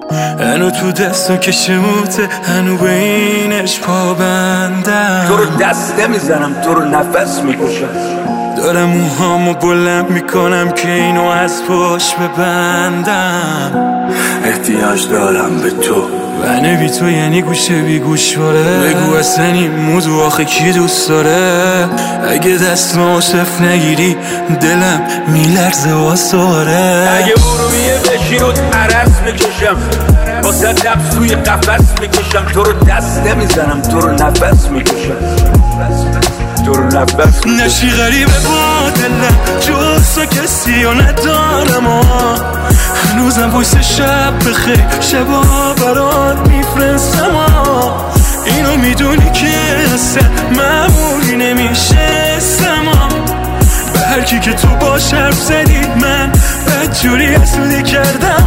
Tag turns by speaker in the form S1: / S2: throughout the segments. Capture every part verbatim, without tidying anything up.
S1: هنو تو دستو که شموته، هنو به اینش پابندم.
S2: تو رو دست نمیزنم، تو رو نفس میکشم.
S1: دارم موهامو بلند میکنم که اینو از پشت ببندم.
S2: احتیاج دارم به تو
S1: بنه بی تو یعنی گوشه بی گوش باره. بگو اصلا این موضوع آخه کی دوست داره؟ اگه دستمو صف نگیری دلم میلرزه واساره.
S2: اگه ارومیه بشی رو عرص میکشم، واسه نفس توی قفس میکشم. تو رو دست نمیزنم، تو رو نفس میکشم. تو رو نفس میکشم.
S1: نشی غریبه با دلم، جز تو کسی رو ندارم. هنوزم وایس شب بخیر، شبا برات میفرستم. اینو میدونی که اصلا معمولی نمیشه سما. به هر کی که تو باش حرف زدی من بدجوری حسودی کردم.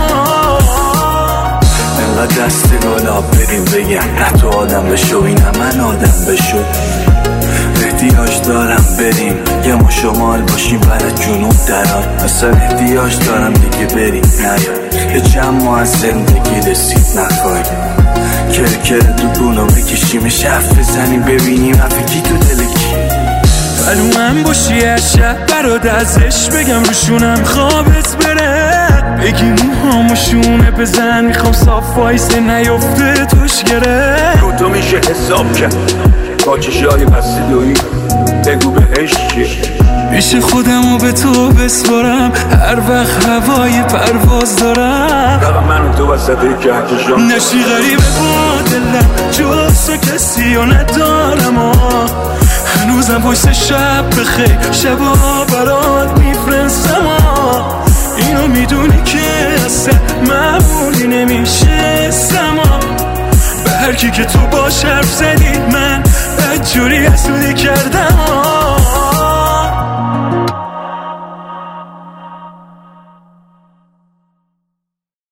S2: انقدر دست گلاب بدیم بگم نه تو آدم بشو، اینم من آدم بشو. احتیاج دارم بریم یه ما شمال باشیم برای جنوب دران. اصلا احتیاج دارم دیگه بریم نیا یه جمع از زندگی رسید نخواهی. کرکر دو بونو بکشیم شف بزنیم ببینیم افکی تو دلکی.
S1: برو من باشی هر شب برات ازش بگم روشونم خوابت بره. بگی موهامو شونه بزن میخوام صاف وایسه نیفته توش گره.
S2: رو تو میشه حساب کرد با چشای بسیدویی. بگو بهش چیه
S1: میشه خودمو به تو بسپارم هر وقت هوای پرواز دارم.
S2: فقط من و تو وسط کهکشان.
S1: نشی غریبه با دلم، جز تو کسی رو ندارم. هنوزم وایس شب بخیر، شبا برات میفرستم. اینو میدونی که اصلا معمولی نمیشه سما. به هر کی که تو باش حرف زدی من